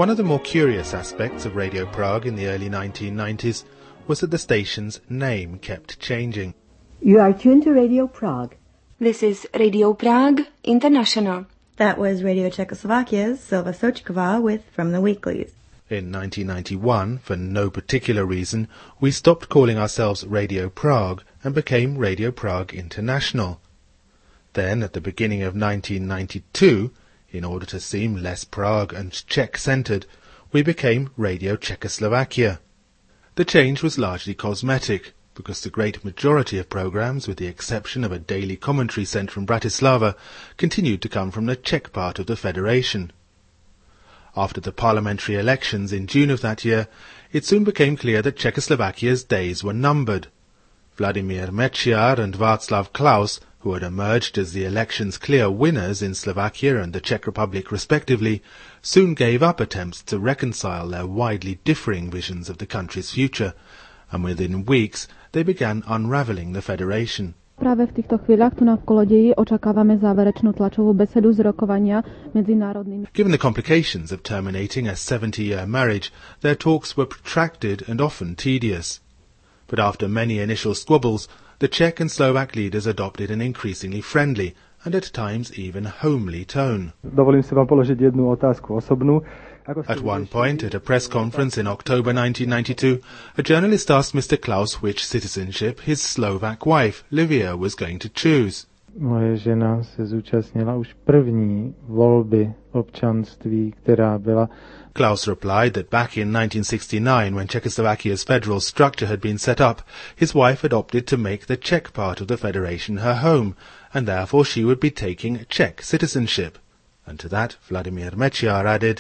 One of the more curious aspects of Radio Prague in the early 1990s was that the station's name kept changing. You are tuned to Radio Prague. This is Radio Prague International. That was Radio Czechoslovakia's Silva Sočková with From the Weeklies. In 1991, for no particular reason, we stopped calling ourselves Radio Prague and became Radio Prague International. Then, at the beginning of 1992, in order to seem less Prague and Czech-centred, we became Radio Czechoslovakia. The change was largely cosmetic, because the great majority of programmes, with the exception of a daily commentary sent from Bratislava, continued to come from the Czech part of the Federation. After the parliamentary elections in June of that year, it soon became clear that Czechoslovakia's days were numbered. Vladimír Mečiar and Václav Klaus, who had emerged as the election's clear winners in Slovakia and the Czech Republic respectively, soon gave up attempts to reconcile their widely differing visions of the country's future, and within weeks they began unravelling the federation. Práve v týchto chvíľach tu na Vkolodeji očakávame záverečnú tlačovú besedu z rokovania medzi národnými. Given the complications of terminating a 70-year marriage, their talks were protracted and often tedious. But after many initial squabbles, the Czech and Slovak leaders adopted an increasingly friendly and at times even homely tone. Dovolím si vám položiť jednu otázku osobnú. At one point, at a press conference in October 1992, a journalist asked Mr. Klaus which citizenship his Slovak wife, Livia, was going to choose. Moje žena se zúčastnila už první volby občanství, která byla. Klaus replied that back in 1969, when Czechoslovakia's federal structure had been set up, his wife had opted to make the Czech part of the federation her home, and therefore she would be taking Czech citizenship. And to that, Vladimír Mečiar added,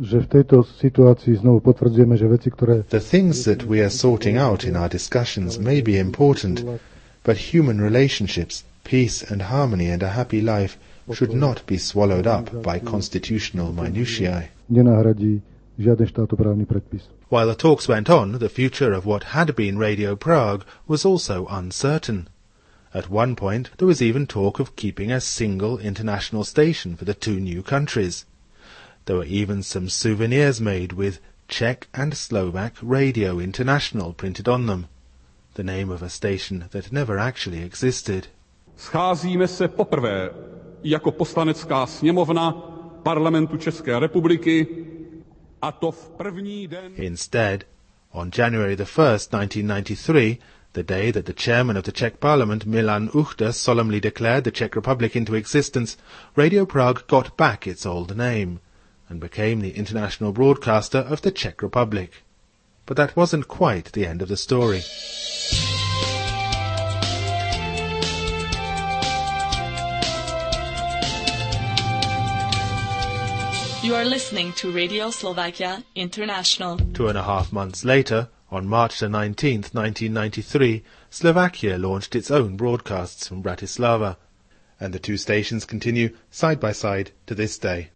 The things that we are sorting out in our discussions may be important, but human relationships, peace and harmony and a happy life should not be swallowed up by constitutional minutiae. While the talks went on, the future of what had been Radio Prague was also uncertain. At one point, there was even talk of keeping a single international station for the two new countries. There were even some souvenirs made with Czech and Slovak Radio International printed on them, the name of a station that never actually existed. Scházíme se poprvé jako poslanecká sněmovna Parlamentu České republiky, a to v první den. Instead, on January the 1st, 1993, the day that the chairman of the Czech Parliament, Milan Uhde, solemnly declared the Czech Republic into existence, Radio Prague got back its old name and became the international broadcaster of the Czech Republic. But that wasn't quite the end of the story. You are listening to Radio Slovakia International. 2.5 months later, on March the 19th, 1993, Slovakia launched its own broadcasts from Bratislava, and the two stations continue side by side to this day.